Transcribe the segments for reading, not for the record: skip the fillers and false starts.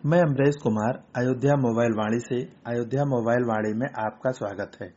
मैं अमरेश कुमार अयोध्या मोबाइल वाणी से अयोध्या मोबाइल वाणी में आपका स्वागत है।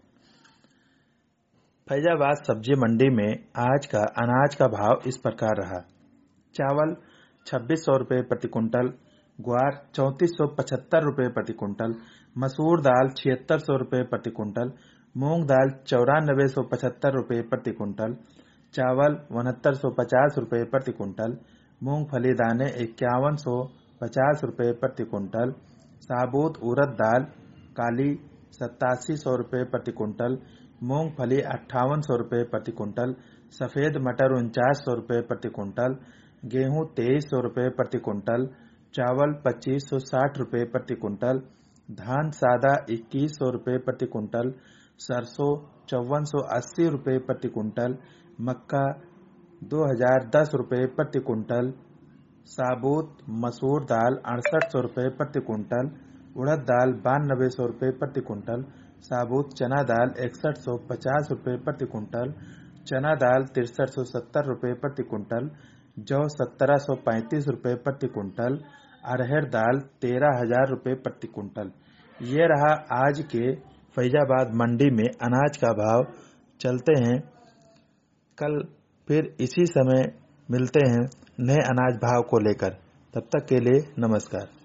फैजाबाद सब्जी मंडी में आज का अनाज का भाव इस प्रकार रहा। चावल 2600 रुपये प्रति कुंटल, ग्वार 3475 रुपये प्रति कुंटल, मसूर दाल 7600 रुपये प्रति कुंटल, मूंग दाल 9475 रुपये प्रति कुंटल, चावल 6950 रुपये प्रति कुंटल, मूंगफली दाने 5150 रुपये प्रति कुंटल, साबुत उड़द दाल काली 8700 रुपये प्रति कुंटल, मूंगफली 5800 रुपये प्रति कुंटल, सफेद मटर 4900 रुपये प्रति कुंटल, गेहूं 2300 रुपये प्रति कुंटल, चावल 2560 रुपये प्रति कुंटल, धान सादा 2100 रुपये प्रति कुंटल, सरसों 5480 रुपये प्रति कुंटल, मक्का 2010 रुपये प्रति कुंटल, साबुत मसूर दाल 6800 रुपये प्रति कुंटल, उड़द दाल 9200 रुपये प्रति कुंटल, साबुत चना दाल 6150 रुपये प्रति कुंटल, चना दाल 6370 रुपये प्रति कुंटल, जौ 1735 रुपये प्रति कुंटल, अरहर दाल 13000 रुपये प्रति कुंटल। ये रहा आज के फैजाबाद मंडी में अनाज का भाव। चलते हैं कल फिर इसी समय मिलते हैं नए अनाज भाव को लेकर। तब तक के लिए नमस्कार।